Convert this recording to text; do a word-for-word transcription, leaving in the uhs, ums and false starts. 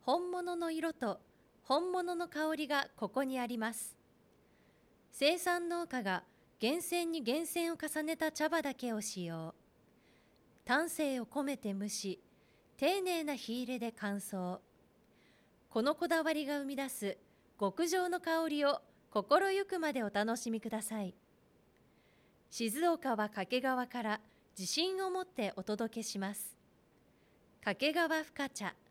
本物の色と本物の香りがここにあります。生産農家が厳選に厳選を重ねた茶葉だけを使用。丹精を込めて蒸し、丁寧な火入れで乾燥。このこだわりが生み出す極上の香りを心ゆくまでお楽しみください。静岡は掛川から自信を持ってお届けします。掛川深茶。